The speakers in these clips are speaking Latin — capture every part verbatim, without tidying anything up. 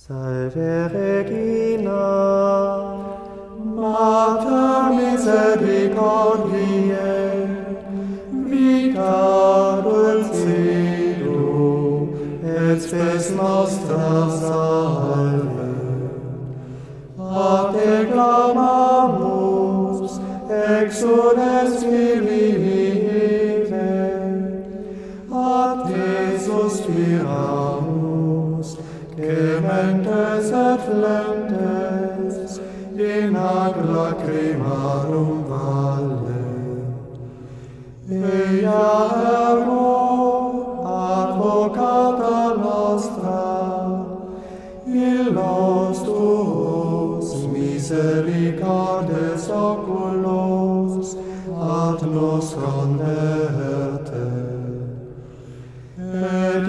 Salve Regina, Mater misericordiae, vita dulcedo, et spes nostra salve. A te clamamus, exules Filipe, a te suspiramus, gementes et flentes, in ac lacrimarum valle. Ea ergo, advocata nostra, illos tuos misericordes oculos ad nos converte. Et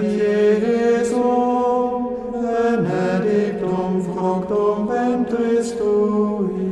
Iesum benedictum fructum ventris tui,